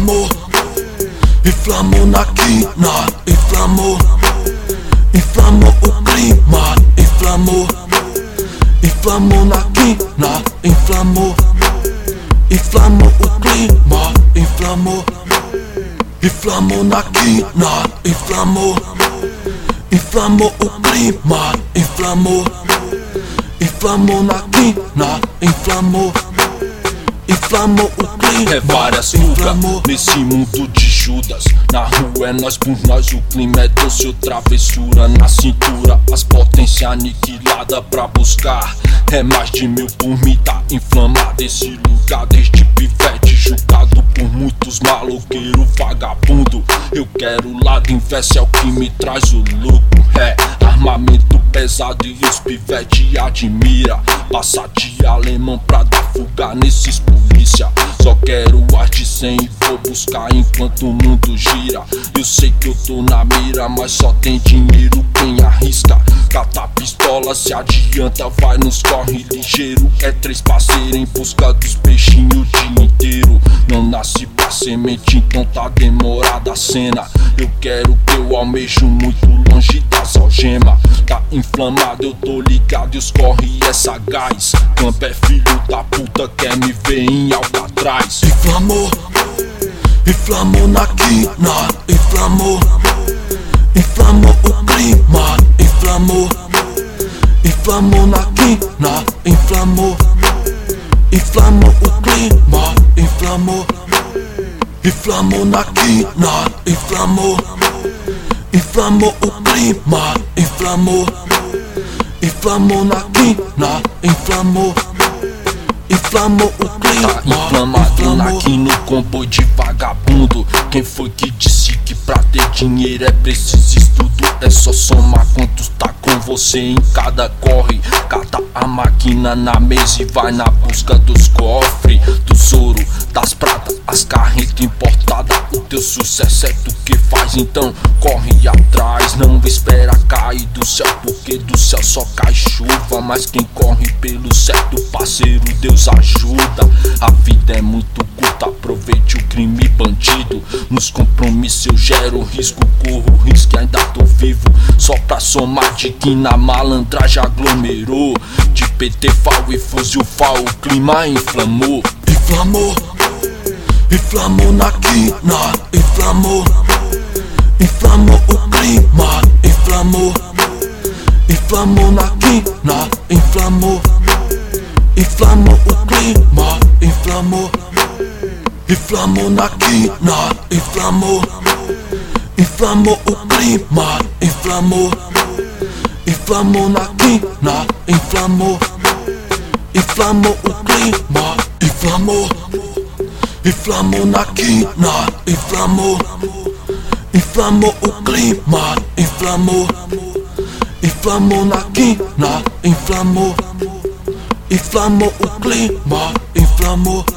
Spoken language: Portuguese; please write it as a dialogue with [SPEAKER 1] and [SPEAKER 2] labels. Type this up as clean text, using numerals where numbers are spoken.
[SPEAKER 1] inflamou, inflamou na quina, inflamou, inflamou o clima, inflamou, inflamou na quina, inflamou, inflamou o clima, inflamou, inflamou na quina, inflamou, inflamou o clima, inflamou, inflamou na quina, inflamou, inflamou o clima.
[SPEAKER 2] É várias fugas nesse mundo de Judas. Na rua é nós por nós, o clima é doce ou travessura. Na cintura as potências aniquiladas pra buscar. É mais de 1000 por mim, tá inflamado esse lugar. Desde pivete julgado por muitos maloqueiros vagabundo. Eu quero o lado inverso, é o que me traz o lucro. É armamento pesado e os pivete admira. Passa de alemão pra dar fuga nesses polícia. Só quero ar de 100 e vou buscar enquanto o mundo gira. Eu sei que eu tô na mira, mas só tem dinheiro quem arrisca. Cata pistola, se adianta, vai nos corre ligeiro. É 3 parceiros em busca dos peixinhos o dia inteiro. Não nasce pra semente, então tá demorada a cena. Eu quero que eu almejo muito longe das algemas. Tá inflamado, eu tô ligado e os corre é sagaz. Campo é filho da puta, quer me ver em Alcatraz.
[SPEAKER 1] Inflamou, inflamou na quina, inflamou, inflamou o clima, inflamou, inflamou na quina, inflamou, inflamou o clima, inflamou, inflamou na quina, inflamou, inflamou o clima, inflamou, inflamou na quina, inflamou, inflamou o clima.
[SPEAKER 2] Tá inflamado aqui no comboio de vagabundo. Quem foi que disse que pra ter dinheiro é preciso estudo? É só somar quantos tá com você em cada corre. Cata a máquina na mesa e vai na busca dos cofres. Do ouro, das pratas, as carretas importadas. O teu sucesso é tu que faz, então corre atrás. Não espera cair do céu, porque do céu só cai chuva. Mas quem corre pelo certo, parceiro, Deus ajuda. A vida é muito curta, aproveite o crime bandido. Nos compromissos eu gero risco, corro risco e ainda tô vivo. Só pra somar de que na malandragem aglomerou. De PT, FAO e fuzil FAO, o clima inflamou.
[SPEAKER 1] Inflamou, inflamou na quina, inflamou, inflamou o clima, inflamou, inflamou na quina, inflamou, inflamou o clima, inflamou, inflamou na quina, inflamou, inflamou o clima, inflamou, inflamou na quina, inflamou, inflamou o clima, inflamou, inflamou na quina, inflamou, inflamou o clima, inflamou, inflamou na quina, inflamou, inflamou o clima, inflamou.